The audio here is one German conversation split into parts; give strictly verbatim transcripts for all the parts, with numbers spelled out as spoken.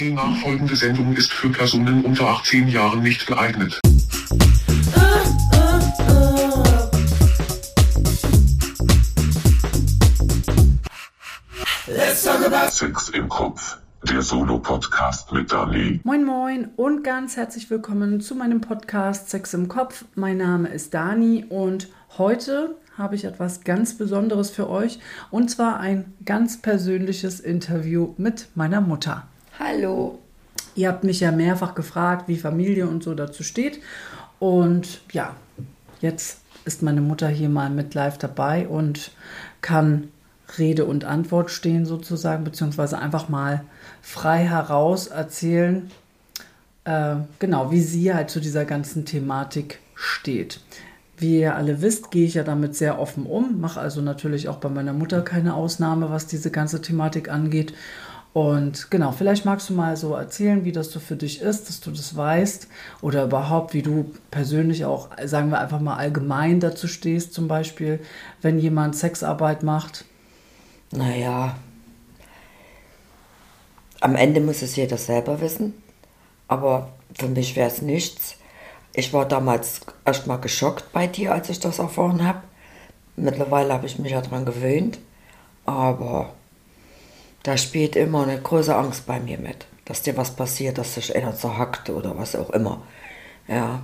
Die nachfolgende Sendung ist für Personen unter achtzehn Jahren nicht geeignet. Let's talk about Sex im Kopf, der Solo-Podcast mit Dani. Moin moin und ganz herzlich willkommen zu meinem Podcast Sex im Kopf. Mein Name ist Dani und heute habe ich etwas ganz Besonderes für euch und zwar ein ganz persönliches Interview mit meiner Mutter. Hallo. Ihr habt mich ja mehrfach gefragt, wie Familie und so dazu steht. Und ja, jetzt ist meine Mutter hier mal mit live dabei und kann Rede und Antwort stehen sozusagen, beziehungsweise einfach mal frei heraus erzählen, äh, genau, wie sie halt zu dieser ganzen Thematik steht. Wie ihr alle wisst, gehe ich ja damit sehr offen um, mache also natürlich auch bei meiner Mutter keine Ausnahme, was diese ganze Thematik angeht. Und genau, vielleicht magst du mal so erzählen, wie das so für dich ist, dass du das weißt oder überhaupt, wie du persönlich auch, sagen wir einfach mal allgemein dazu stehst, zum Beispiel, wenn jemand Sexarbeit macht. Naja, am Ende muss es jeder selber wissen, aber für mich wäre es nichts. Ich war damals erst mal geschockt bei dir, als ich das erfahren habe. Mittlerweile habe ich mich ja dran gewöhnt, aber da spielt immer eine große Angst bei mir mit, dass dir was passiert, dass sich einer zerhackt oder was auch immer. Ja.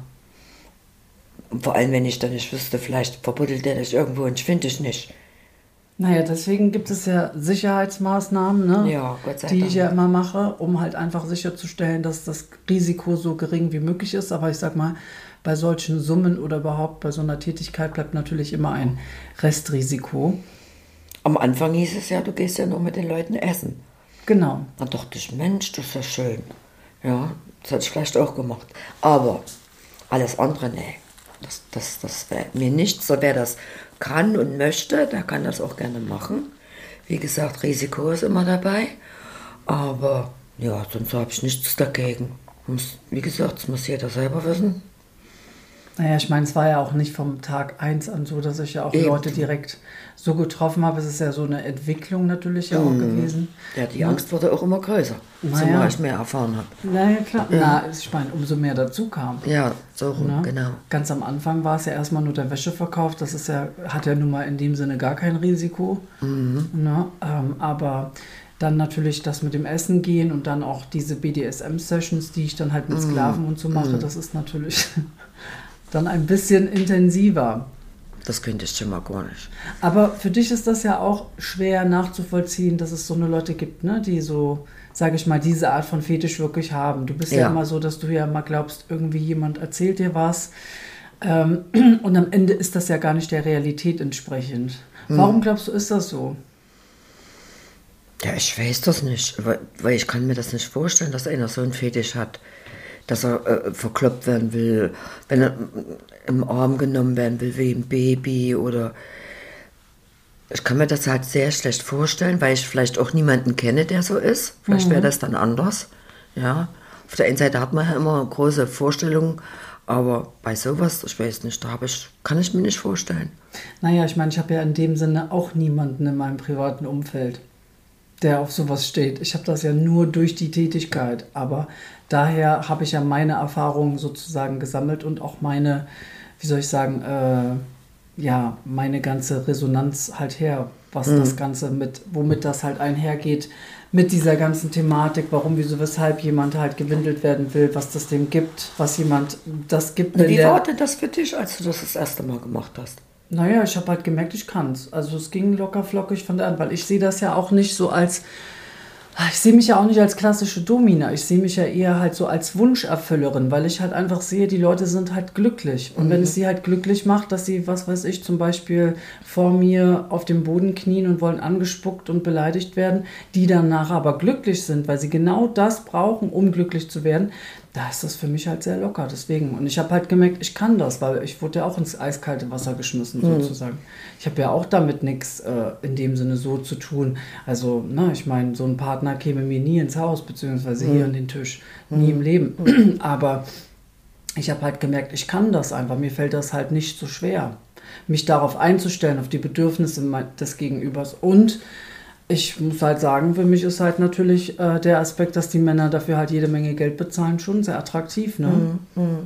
Und vor allem, wenn ich dann nicht wüsste, vielleicht verbuddelt der dich irgendwo und ich finde dich nicht. Naja, deswegen gibt es ja Sicherheitsmaßnahmen, ne? Ja, Gott sei die Dank. ich ja immer mache, um halt einfach sicherzustellen, dass das Risiko so gering wie möglich ist. Aber ich sag mal, bei solchen Summen oder überhaupt bei so einer Tätigkeit bleibt natürlich immer ein Restrisiko. Am Anfang hieß es ja, du gehst ja nur mit den Leuten essen. Genau. Da dachte ich, Mensch, das ist ja schön. Ja, das hätte ich vielleicht auch gemacht. Aber alles andere, nee. Das, das, das wäre mir nichts. So, wer das kann und möchte, der kann das auch gerne machen. Wie gesagt, Risiko ist immer dabei. Aber ja, sonst habe ich nichts dagegen. Muss, wie gesagt, das muss jeder selber wissen. Naja, ich meine, es war ja auch nicht vom Tag eins an so, dass ich ja auch Eben. Leute direkt so getroffen habe. Es ist ja so eine Entwicklung natürlich ja auch Mhm. gewesen. Ja, die Angst wurde auch immer größer, Naja. zumal ich mehr erfahren habe. Naja, klar. Ja. Na, ich meine, umso mehr dazu kam. Ja, so rum, Ne? genau. Ganz am Anfang war es ja erstmal nur der Wäscheverkauf. Das ist ja, hat ja nun mal in dem Sinne gar kein Risiko. Mhm. Ne? Ähm, aber dann natürlich das mit dem Essen gehen und dann auch diese B D S M-Sessions, die ich dann halt mit Sklaven und so mache, das ist natürlich dann ein bisschen intensiver. Das könnte ich schon mal gar nicht. Aber für dich ist das ja auch schwer nachzuvollziehen, dass es so eine Leute gibt, ne, die so, sage ich mal, diese Art von Fetisch wirklich haben. Du bist ja, Ja. immer so, dass du ja immer glaubst, irgendwie jemand erzählt dir was. Ähm, und am Ende ist das ja gar nicht der Realität entsprechend. Warum glaubst du, ist das so? Ja, ich weiß das nicht, weil, weil ich kann mir das nicht vorstellen, dass einer so einen Fetisch hat, dass er äh, verkloppt werden will, wenn er im Arm genommen werden will wie ein Baby oder... Ich kann mir das halt sehr schlecht vorstellen, weil ich vielleicht auch niemanden kenne, der so ist. Vielleicht wäre das dann anders, ja. Auf der einen Seite hat man ja immer große Vorstellungen, aber bei sowas, ich weiß nicht, da habe ich, kann ich mir nicht vorstellen. Naja, ich meine, ich habe ja in dem Sinne auch niemanden in meinem privaten Umfeld, der auf sowas steht. Ich habe das ja nur durch die Tätigkeit, aber daher habe ich ja meine Erfahrungen sozusagen gesammelt und auch meine, wie soll ich sagen, äh, ja, meine ganze Resonanz halt her, was das Ganze mit, womit das halt einhergeht, mit dieser ganzen Thematik, warum, wieso, weshalb jemand halt gewindelt werden will, was das dem gibt, was jemand das gibt. wenn Wie der- war denn das für dich, als du das das erste Mal gemacht hast? Naja, ich habe halt gemerkt, ich kann's. Also es ging locker flockig von der an, weil ich sehe das ja auch nicht so als, ich sehe mich ja auch nicht als klassische Domina. Ich sehe mich ja eher halt so als Wunscherfüllerin, weil ich halt einfach sehe, die Leute sind halt glücklich. Und wenn es sie halt glücklich macht, dass sie, was weiß ich, zum Beispiel vor mir auf dem Boden knien und wollen angespuckt und beleidigt werden, die danach aber glücklich sind, weil sie genau das brauchen, um glücklich zu werden, da ist das für mich halt sehr locker. Deswegen. Und ich habe halt gemerkt, ich kann das, weil ich wurde ja auch ins eiskalte Wasser geschmissen, sozusagen. Ich habe ja auch damit nichts äh, in dem Sinne so zu tun. Also, ne, ich meine, so ein Partner käme mir nie ins Haus, beziehungsweise hier an den Tisch. Nie im Leben. Aber ich habe halt gemerkt, ich kann das einfach. Mir fällt das halt nicht so schwer, mich darauf einzustellen, auf die Bedürfnisse des Gegenübers. Und Ich muss halt sagen, für mich ist halt natürlich äh, der Aspekt, dass die Männer dafür halt jede Menge Geld bezahlen, schon sehr attraktiv, ne? Mhm. Mhm.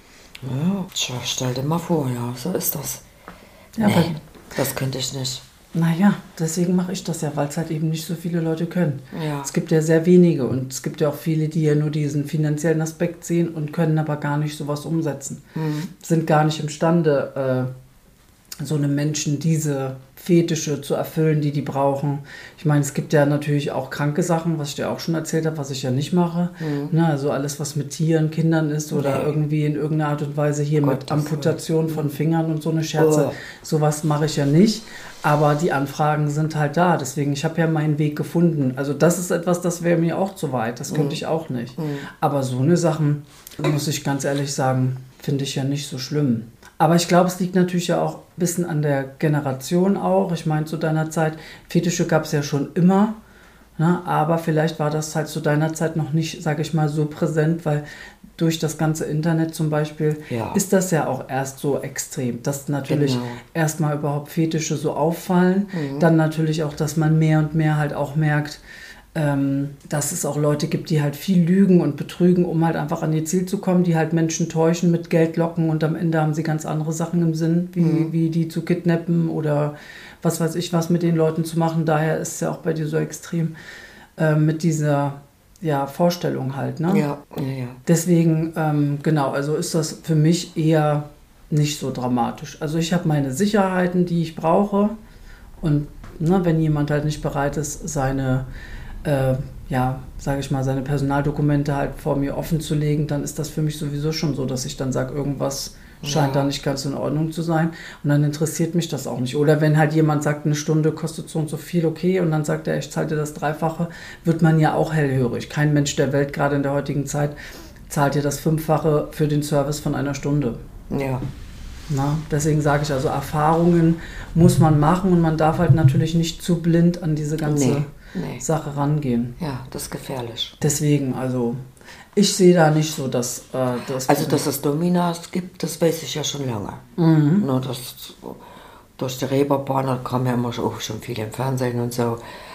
Ja, tja, stell dir mal vor, ja, so ist das. Ja, nee, aber, das könnte ich nicht. naja, deswegen mache ich das ja, weil es halt eben nicht so viele Leute können. Ja. Es gibt ja sehr wenige und es gibt ja auch viele, die ja nur diesen finanziellen Aspekt sehen und können aber gar nicht sowas umsetzen. Mhm. Sind gar nicht imstande, äh, so einem Menschen diese Fetische zu erfüllen, die die brauchen. Ich meine, es gibt ja natürlich auch kranke Sachen, was ich dir auch schon erzählt habe, was ich ja nicht mache. Mhm. Ne, also alles, was mit Tieren, Kindern ist oder Nee. irgendwie in irgendeiner Art und Weise hier Gottes mit Amputation Willen. von Fingern und so eine Scherze, Oh. sowas mache ich ja nicht. Aber die Anfragen sind halt da. Deswegen, ich habe ja meinen Weg gefunden. Also das ist etwas, das wäre mir auch zu weit. Das könnte Mhm. ich auch nicht. Mhm. Aber so eine Sachen, muss ich ganz ehrlich sagen, finde ich ja nicht so schlimm. Aber ich glaube, es liegt natürlich ja auch ein bisschen an der Generation auch. Ich meine, zu deiner Zeit, Fetische gab es ja schon immer. Ne? Aber vielleicht war das halt zu deiner Zeit noch nicht, sage ich mal, so präsent, weil durch das ganze Internet zum Beispiel Ja. ist das ja auch erst so extrem, dass natürlich Genau. erstmal überhaupt Fetische so auffallen. Mhm. Dann natürlich auch, dass man mehr und mehr halt auch merkt, ähm, dass es auch Leute gibt, die halt viel lügen und betrügen, um halt einfach an ihr Ziel zu kommen, die halt Menschen täuschen, mit Geld locken und am Ende haben sie ganz andere Sachen im Sinn, wie, Mhm. wie die zu kidnappen oder was weiß ich was mit den Leuten zu machen. Daher ist es ja auch bei dir so extrem äh, mit dieser ja, Vorstellung halt. Ne? Ja, ja, ja. Deswegen, ähm, genau, also ist das für mich eher nicht so dramatisch. Also ich habe meine Sicherheiten, die ich brauche und ne, wenn jemand halt nicht bereit ist, seine äh, ja, sage ich mal, seine Personaldokumente halt vor mir offen zu legen, dann ist das für mich sowieso schon so, dass ich dann sage, irgendwas scheint Ja. da nicht ganz in Ordnung zu sein und dann interessiert mich das auch nicht. Oder wenn halt jemand sagt, eine Stunde kostet so und so viel, okay, und dann sagt er, ich zahle dir das Dreifache, wird man ja auch hellhörig. Kein Mensch der Welt, gerade in der heutigen Zeit, zahlt dir das Fünffache für den Service von einer Stunde. Ja. Na, deswegen sage ich also, Erfahrungen muss man machen und man darf halt natürlich nicht zu blind an diese ganze Nee, nee. Sache rangehen. Ja, das ist gefährlich. Deswegen, also, ich sehe da nicht so, dass äh, das... Also, dass es Dominas gibt, das weiß ich ja schon lange. Mhm. Nur das, durch die Reeperbahn da kam ja immer auch schon viel im Fernsehen und so.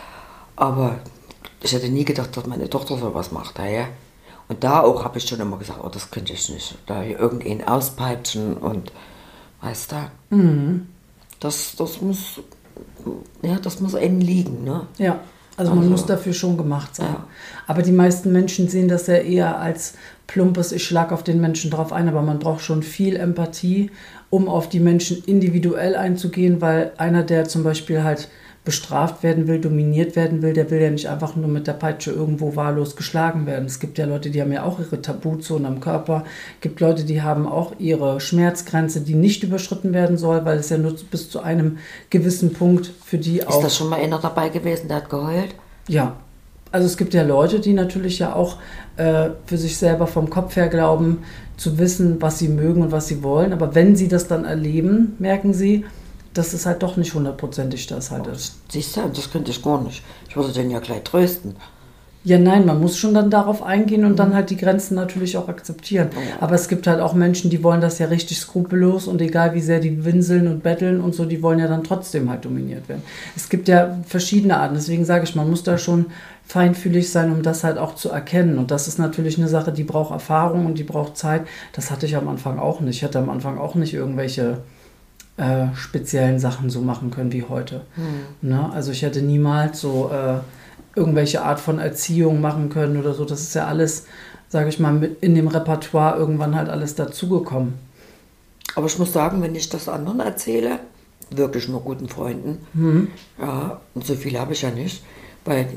Aber ich hätte nie gedacht, dass meine Tochter sowas macht. Ja? Und da auch habe ich schon immer gesagt, oh, das könnte ich nicht. Da hier irgendeinen auspeitschen und, weißt du, Mhm. das, das muss, ja, das muss einem liegen, ne? Ja, also man Also, muss dafür schon gemacht sein. ja. Aber die meisten Menschen sehen das ja eher als plumpes, ich schlag auf den Menschen drauf ein, aber man braucht schon viel Empathie, um auf die Menschen individuell einzugehen, weil einer, der zum Beispiel halt bestraft werden will, dominiert werden will, der will ja nicht einfach nur mit der Peitsche irgendwo wahllos geschlagen werden. Es gibt ja Leute, die haben ja auch ihre Tabuzonen am Körper. Es gibt Leute, die haben auch ihre Schmerzgrenze, die nicht überschritten werden soll, weil es ja nur bis zu einem gewissen Punkt für die Ist auch... das schon mal einer dabei gewesen, der hat geheult? Ja, also es gibt ja Leute, die natürlich ja auch äh, für sich selber vom Kopf her glauben, zu wissen, was sie mögen und was sie wollen. Aber wenn sie das dann erleben, merken sie, dass es halt doch nicht hundertprozentig das halt ist. Siehst du, das könnte ich gar nicht. Ich würde den ja gleich trösten. Ja, nein, man muss schon dann darauf eingehen und dann halt die Grenzen natürlich auch akzeptieren. Ja. Aber es gibt halt auch Menschen, die wollen das ja richtig skrupellos und egal wie sehr die winseln und betteln und so, die wollen ja dann trotzdem halt dominiert werden. Es gibt ja verschiedene Arten, deswegen sage ich, man muss da schon feinfühlig sein, um das halt auch zu erkennen. Und das ist natürlich eine Sache, die braucht Erfahrung und die braucht Zeit. Das hatte ich am Anfang auch nicht. Ich hatte am Anfang auch nicht irgendwelche äh, speziellen Sachen so machen können wie heute. Hm. Ne? Also ich hätte niemals so äh, irgendwelche Art von Erziehung machen können oder so. Das ist ja alles, sage ich mal, mit in dem Repertoire irgendwann halt alles dazugekommen. Aber ich muss sagen, wenn ich das anderen erzähle, wirklich nur guten Freunden, Mhm. ja, und so viele habe ich ja nicht, weil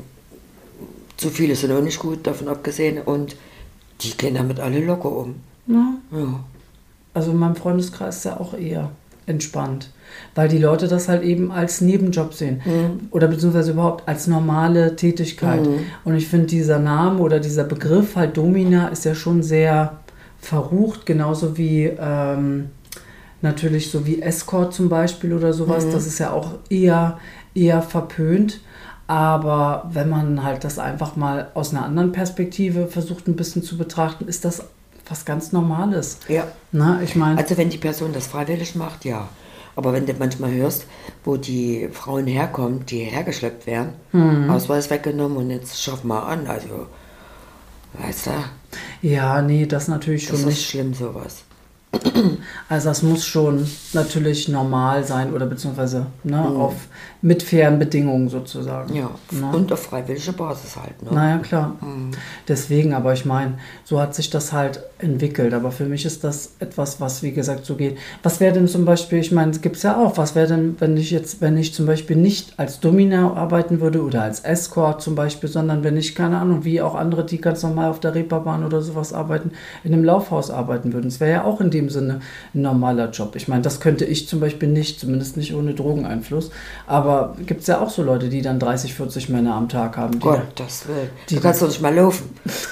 zu viele sind auch nicht gut, davon abgesehen, und die gehen damit alle locker um. Ja. Ja. Also in meinem Freundeskreis ist ja auch eher entspannt, weil die Leute das halt eben als Nebenjob sehen Mhm. oder beziehungsweise überhaupt als normale Tätigkeit. Mhm. Und ich finde, dieser Name oder dieser Begriff halt Domina ist ja schon sehr verrucht, genauso wie ähm, natürlich so wie Escort zum Beispiel oder sowas. Mhm. Das ist ja auch eher, eher verpönt. Aber wenn man halt das einfach mal aus einer anderen Perspektive versucht ein bisschen zu betrachten, ist das was ganz Normales. Ja. Na, ich meine, Also wenn die Person das freiwillig macht, ja. Aber wenn du manchmal hörst, wo die Frauen herkommen, die hergeschleppt werden, Mhm. Ausweis weggenommen und jetzt schaff mal an, also, weißt du, Ja, nee, das natürlich das schon ist nicht. schlimm sowas. Also das muss schon natürlich normal sein oder beziehungsweise ne, Mhm. auf mit fairen Bedingungen sozusagen. Ja, Ne? und auf freiwillige Basis halt, ne? Naja, klar. Mhm. Deswegen, aber ich meine, so hat sich das halt entwickelt. Aber für mich ist das etwas, was, wie gesagt, so geht. Was wäre denn zum Beispiel, ich meine, es gibt es ja auch, was wäre denn, wenn ich jetzt, wenn ich zum Beispiel nicht als Domina arbeiten würde oder als Escort zum Beispiel, sondern wenn ich, keine Ahnung, wie auch andere, die ganz normal auf der Reeperbahn oder sowas arbeiten, in einem Laufhaus arbeiten würden. Das wäre ja auch in dem Sinne ein normaler Job. Ich meine, das könnte ich zum Beispiel nicht, zumindest nicht ohne Drogeneinfluss. Aber gibt es ja auch so Leute, die dann dreißig, vierzig Männer am Tag haben. Die Gott, das will. Die- Du kannst doch nicht mal laufen.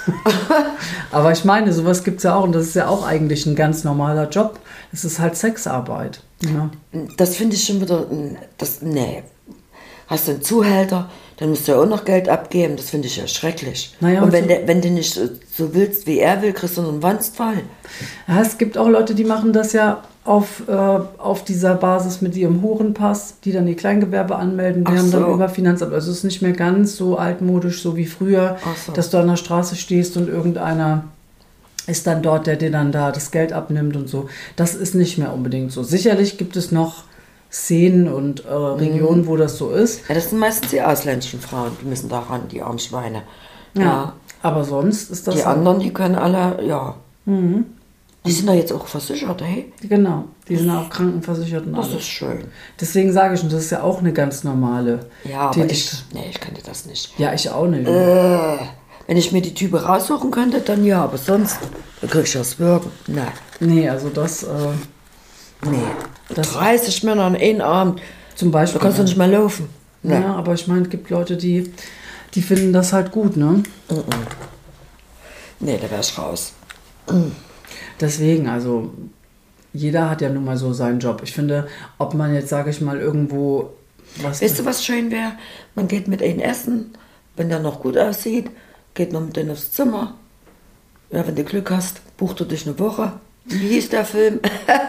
Aber ich meine, sowas gibt es ja auch und das ist ja auch eigentlich ein ganz normaler Job. Es ist halt Sexarbeit. Ja. Das finde ich schon wieder, das, nee. Hast du einen Zuhälter, dann musst du ja auch noch Geld abgeben, das finde ich ja schrecklich. Naja, und und wenn, so- der, wenn du nicht so- so willst, wie er will, kriegst du einen Wanstfall. Ja, es gibt auch Leute, die machen das ja auf, äh, auf dieser Basis mit ihrem Hurenpass, die dann ihr Kleingewerbe anmelden. Die Ach haben dann so. über Finanzamt. Also es ist nicht mehr ganz so altmodisch, so wie früher, Ach so. dass du an der Straße stehst und irgendeiner ist dann dort, der dir dann da das Geld abnimmt und so. Das ist nicht mehr unbedingt so. Sicherlich gibt es noch Szenen und äh, Regionen, wo das so ist. Ja, das sind meistens die ausländischen Frauen, die müssen da ran, die armen Schweine. Ja. Aber sonst ist das Die halt- anderen, die können alle, ja. Mhm. Die sind da jetzt auch versichert, hey? Genau, die sind auch krankenversichert und Das alles. ist schön. Deswegen sage ich, und das ist ja auch eine ganz normale Ja, aber Tätigkeit. ich, nee, ich könnte das nicht. Ja, ich auch nicht. Äh, wenn ich mir die Type raussuchen könnte, dann ja, aber sonst, dann krieg ich das Wirken. Nein, Nee, also das äh, nee. Das- dreißig Männer an einem Abend, zum da Beispiel. kannst du nicht mal laufen. Nee. Ja, aber ich meine, es gibt Leute, die, die finden das halt gut, ne? Nee, da wär ich raus. Deswegen, also jeder hat ja nun mal so seinen Job. Ich finde, ob man jetzt, sage ich mal, irgendwo was... Weißt du, was schön wäre? Man geht mit ihnen essen, wenn der noch gut aussieht, geht noch mit denen aufs Zimmer. Ja, wenn du Glück hast, bucht du dich eine Woche. Wie hieß der Film?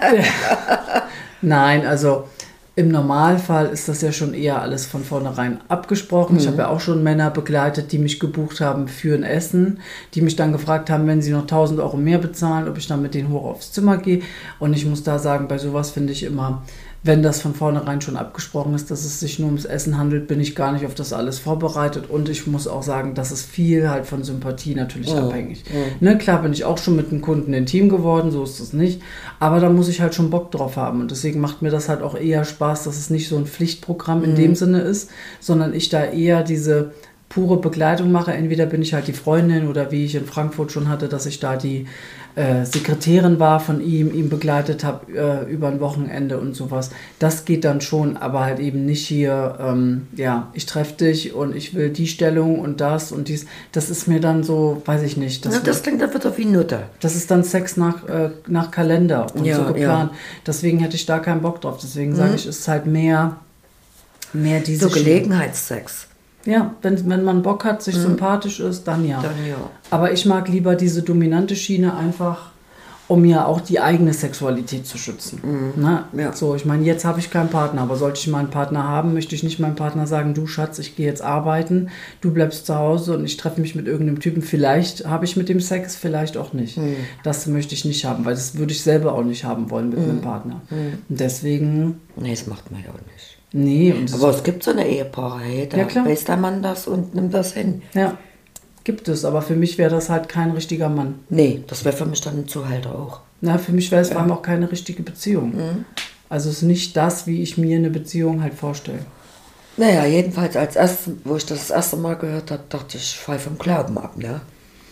Nein, also im Normalfall ist das ja schon eher alles von vornherein abgesprochen. Ich habe ja auch schon Männer begleitet, die mich gebucht haben für ein Essen, die mich dann gefragt haben, wenn sie noch tausend Euro mehr bezahlen, ob ich dann mit denen hoch aufs Zimmer gehe. Und ich muss da sagen, bei sowas finde ich immer, wenn das von vornherein schon abgesprochen ist, dass es sich nur ums Essen handelt, bin ich gar nicht auf das alles vorbereitet. Und ich muss auch sagen, das ist viel halt von Sympathie natürlich abhängig. Ne, klar bin ich auch schon mit einem Kunden intim geworden, so ist es nicht. Aber da muss ich halt schon Bock drauf haben. Und deswegen macht mir das halt auch eher Spaß, dass es nicht so ein Pflichtprogramm in dem Sinne ist, sondern ich da eher diese pure Begleitung mache. Entweder bin ich halt die Freundin oder wie ich in Frankfurt schon hatte, dass ich da die äh, Sekretärin war von ihm, ihn begleitet habe äh, über ein Wochenende und sowas. Das geht dann schon, aber halt eben nicht hier, ähm, ja, ich treffe dich und ich will die Stellung und das und dies. Das ist mir dann so, weiß ich nicht. Das, Ja, das klingt dann wieder wie Nutte. das ist dann Sex nach, äh, nach Kalender und Ja, so geplant. Deswegen hätte ich da keinen Bock drauf. Deswegen sage ich, es ist halt mehr, mehr diese So Schiene. Gelegenheitssex. Ja, wenn, wenn man Bock hat, sich sympathisch ist, dann ja. Dann ja. Aber ich mag lieber diese dominante Schiene einfach, um ja auch die eigene Sexualität zu schützen. Na, Ja. So, ich meine, jetzt habe ich keinen Partner, aber sollte ich mal einen Partner haben, möchte ich nicht meinem Partner sagen, du Schatz, ich gehe jetzt arbeiten, du bleibst zu Hause und ich treffe mich mit irgendeinem Typen. Vielleicht habe ich mit dem Sex, vielleicht auch nicht. Das möchte ich nicht haben, weil das würde ich selber auch nicht haben wollen mit einem Partner. Und deswegen, Nee, das macht man ja auch nicht. nee. Und Aber es gibt so eine Ehepaare, hey, da Ja, klar. weiß der Mann das und nimmt das hin. ja, gibt es, aber für mich wäre das halt kein richtiger Mann. Nee, das wäre für mich dann ein Zuhälter auch. Na, für mich wäre es vor allem auch keine richtige Beziehung. Also es ist nicht das, wie ich mir eine Beziehung halt vorstelle. Naja, jedenfalls als erstes, wo ich das das erste Mal gehört habe, dachte ich, ich fall vom Glauben ab, ne?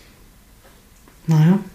Naja.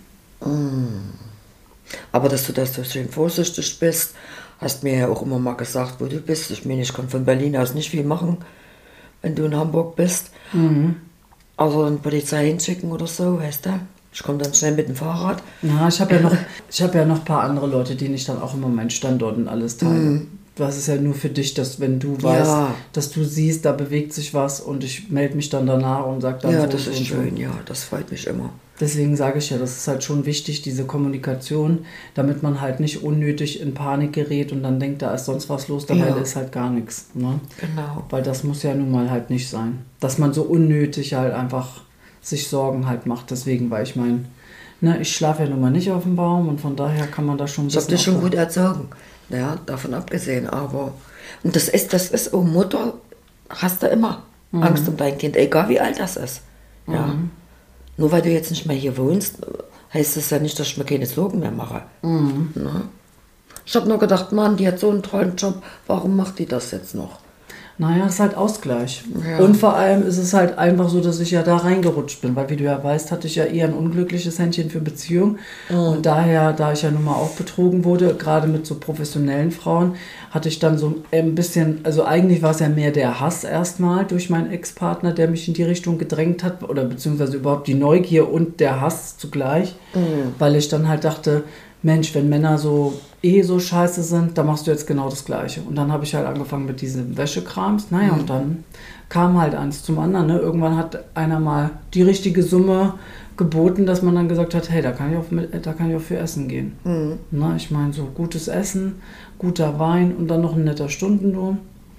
Aber dass du das so schön vorsichtig bist, hast mir ja auch immer mal gesagt, wo du bist. Ich meine, ich kann von Berlin aus nicht viel machen, wenn du in Hamburg bist. Also eine Polizei hinschicken oder so, weißt du? Ich komme dann schnell mit dem Fahrrad. Na, ich habe ja noch, ich habe ja noch ein paar andere Leute, denen ich dann auch immer meinen Standort und alles teile. du hast es ja nur für dich, dass wenn du weißt, Ja. dass du siehst, da bewegt sich was und ich melde mich dann danach und sage dann Ja, so das und ist so. schön, ja, das freut mich immer. Deswegen sage ich ja, das ist halt schon wichtig, diese Kommunikation, damit man halt nicht unnötig in Panik gerät und dann denkt, da ist sonst was los, dabei Ja. ist halt gar nichts. Ne? Genau. Weil das muss ja nun mal halt nicht sein. Dass man so unnötig halt einfach sich Sorgen halt macht. Deswegen, weil ich meine, ne, ich schlafe ja nun mal nicht auf dem Baum und von daher kann man da schon ein Ich habe bisschen dich schon aufpassen. gut erzogen, ja, davon abgesehen, aber und das ist, das ist, oh Mutter, hast du immer Mhm. Angst um dein Kind, egal wie alt das ist. Ja. Mhm. Nur weil du jetzt nicht mehr hier wohnst, heißt das ja nicht, dass ich mir keine Sorgen mehr mache. Mhm. Ne? Ich habe nur gedacht, Mann, die hat so einen tollen Job, warum macht die das jetzt noch? Naja, es ist halt Ausgleich. Ja. Und vor allem ist es halt einfach so, dass ich ja da reingerutscht bin, weil wie du ja weißt, hatte ich ja eher ein unglückliches Händchen für Beziehung. Und daher, da ich ja nun mal auch betrogen wurde, gerade mit so professionellen Frauen, hatte ich dann so ein bisschen, also eigentlich war es ja mehr der Hass erstmal durch meinen Ex-Partner, der mich in die Richtung gedrängt hat, oder beziehungsweise überhaupt die Neugier und der Hass zugleich, weil ich dann halt dachte, Mensch, wenn Männer so eh so scheiße sind, dann machst du jetzt genau das Gleiche. Und dann habe ich halt angefangen mit diesem Wäschekrams. Naja, und dann kam halt eins zum anderen. Ne? Irgendwann hat einer mal die richtige Summe geboten, dass man dann gesagt hat, hey, da kann ich auch, mit, da kann ich auch für Essen gehen. Mhm. Na, ich meine, so gutes Essen, guter Wein und dann noch ein netter Stundenlohn.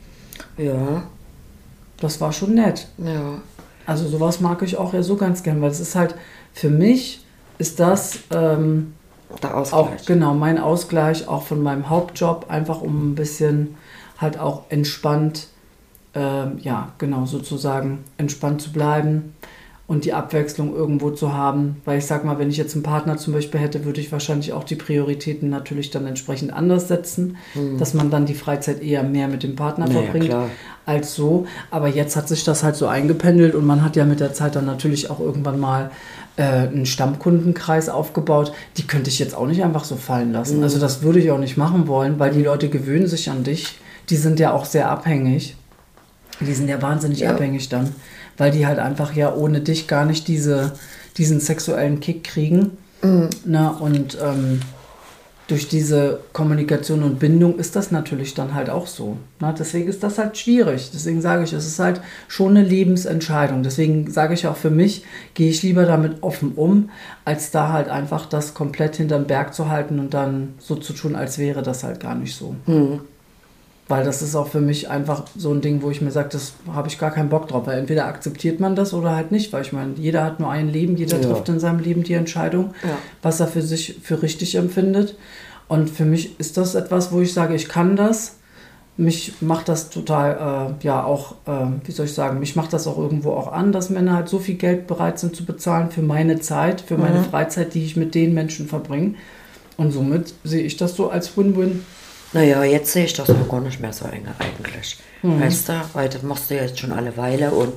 Ja, Das war schon nett. ja. Also sowas mag ich auch ja so ganz gern, weil es ist halt, für mich ist das... Ähm, Der auch Ausgleich. genau mein Ausgleich auch von meinem Hauptjob, einfach um ein bisschen halt auch entspannt, ähm, ja genau sozusagen entspannt zu bleiben und die Abwechslung irgendwo zu haben, weil ich sag mal, wenn ich jetzt einen Partner zum Beispiel hätte, würde ich wahrscheinlich auch die Prioritäten natürlich dann entsprechend anders setzen, dass man dann die Freizeit eher mehr mit dem Partner Naja, verbringt klar. als so, aber jetzt hat sich das halt so eingependelt und man hat ja mit der Zeit dann natürlich auch irgendwann mal äh, einen Stammkundenkreis aufgebaut, die könnte ich jetzt auch nicht einfach so fallen lassen. Mhm. Also das würde ich auch nicht machen wollen, weil die Leute gewöhnen sich an dich, die sind ja auch sehr abhängig, die sind ja wahnsinnig Ja. abhängig dann, weil die halt einfach ja ohne dich gar nicht diese, diesen sexuellen Kick kriegen. Mhm. Na, und ähm, durch diese Kommunikation und Bindung ist das natürlich dann halt auch so. Na, deswegen ist das halt schwierig. Deswegen sage ich, es ist halt schon eine Lebensentscheidung. Deswegen sage ich auch für mich, gehe ich lieber damit offen um, als da halt einfach das komplett hinterm Berg zu halten und dann so zu tun, als wäre das halt gar nicht so. Mhm. Weil das ist auch für mich einfach so ein Ding, wo ich mir sage, das habe ich gar keinen Bock drauf. Weil entweder akzeptiert man das oder halt nicht. Weil ich meine, jeder hat nur ein Leben, jeder Ja. trifft in seinem Leben die Entscheidung, Ja. was er für sich für richtig empfindet. Und für mich ist das etwas, wo ich sage, ich kann das. Mich macht das total, äh, ja auch, äh, wie soll ich sagen, mich macht das auch irgendwo auch an, dass Männer halt so viel Geld bereit sind zu bezahlen für meine Zeit, für meine Mhm. Freizeit, die ich mit den Menschen verbringe. Und somit sehe ich das so als Win-Win. Naja, jetzt sehe ich das auch gar nicht mehr so eng eigentlich. Mhm. Weißt du, weil das machst du jetzt schon alle Weile und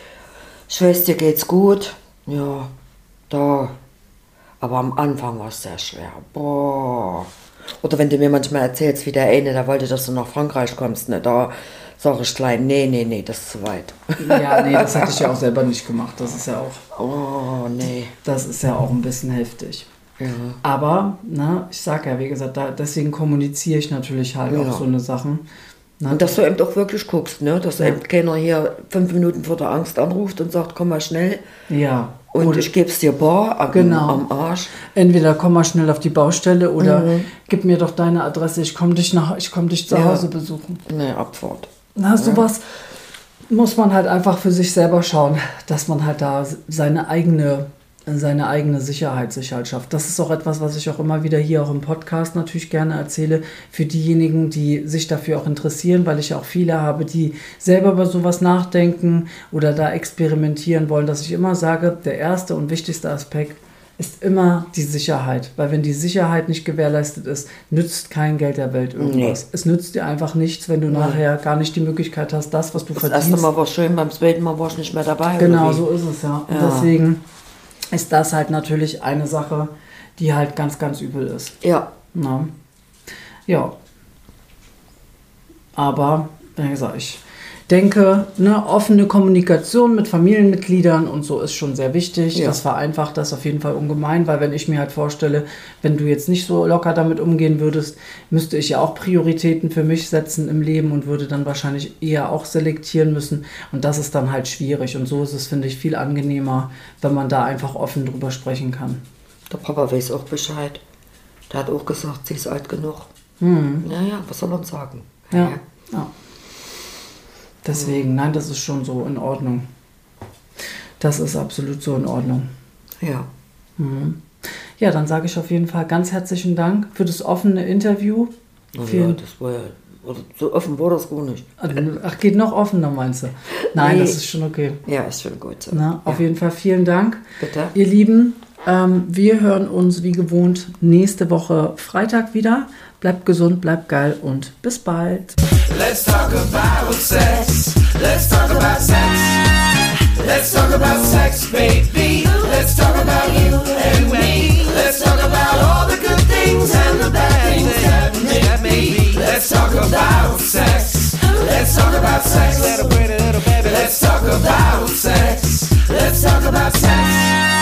ich weiß, dir geht's gut. Ja, da. Aber am Anfang war es sehr schwer. Boah. Oder wenn du mir manchmal erzählst, wie der eine, der wollte, dass du nach Frankreich kommst, ne, da sage ich gleich, nee, nee, nee, das ist zu weit. Ja, nee, das hatte ich ja auch selber nicht gemacht. Das ist ja auch, Oh, nee. das ist ja auch ein bisschen heftig. Ja. Aber, ne, ich sag ja, wie gesagt, da, deswegen kommuniziere ich natürlich halt Ja. auch so eine Sachen. Ne? Und dass du eben doch wirklich guckst, ne? Dass Ja. eben keiner hier fünf Minuten vor der Angst anruft und sagt, komm mal schnell. Ja. Und Oder ich geb's dir bar am, Genau. am Arsch. entweder komm mal schnell auf die Baustelle oder Mhm. gib mir doch deine Adresse, ich komme dich, nach- ich komm dich zu Ja. Hause besuchen. Ne, Abfahrt. Na, sowas muss man halt einfach für sich selber schauen, dass man halt da seine eigene, seine eigene Sicherheit sich halt schafft. Das ist auch etwas, was ich auch immer wieder hier auch im Podcast natürlich gerne erzähle, für diejenigen, die sich dafür auch interessieren, weil ich ja auch viele habe, die selber über sowas nachdenken oder da experimentieren wollen, dass ich immer sage, der erste und wichtigste Aspekt ist immer die Sicherheit. Weil wenn die Sicherheit nicht gewährleistet ist, nützt kein Geld der Welt irgendwas. Nee. Es nützt dir einfach nichts, wenn du Nee. nachher gar nicht die Möglichkeit hast, das, was du Das verdienst. erste Mal war schön, beim zweiten Mal war ich nicht mehr dabei. Genau, oder wie? so ist es ja. Und Ja. deswegen ist das halt natürlich eine Sache, die halt ganz, ganz übel ist. Ja, Na? Ja. Aber, wie gesagt, ich denke, ne, offene Kommunikation mit Familienmitgliedern und so ist schon sehr wichtig. Ja. Das vereinfacht das auf jeden Fall ungemein, weil wenn ich mir halt vorstelle, wenn du jetzt nicht so locker damit umgehen würdest, müsste ich ja auch Prioritäten für mich setzen im Leben und würde dann wahrscheinlich eher auch selektieren müssen. Und das ist dann halt schwierig. Und so ist es, finde ich, viel angenehmer, wenn man da einfach offen drüber sprechen kann. Der Papa weiß auch Bescheid. Der hat auch gesagt, sie ist alt genug. Hm. Naja, was soll man sagen? Ja, ja. Deswegen, nein, das ist schon so in Ordnung. Das ist absolut so in Ordnung. Ja. Mhm. Ja, dann sage ich auf jeden Fall ganz herzlichen Dank für das offene Interview. Na Vielen- ja, das war ja, so offen war das gar nicht. Ach, geht noch offener, meinst du? Nein, Nee. das ist schon okay. Ja, ist schon gut so. Na, auf ja. jeden Fall vielen Dank. Bitte. Ihr Lieben, ähm, wir hören uns wie gewohnt nächste Woche Freitag wieder. Bleibt gesund, bleibt geil und bis bald. Let's talk about sex. Let's talk about sex. Let's talk about sex, baby. Let's talk about you and me. Let's talk about all the good things and the bad things that may be. Let's talk about sex. Let's talk about sex. Little pretty little baby. Let's talk about sex. Let's talk about sex.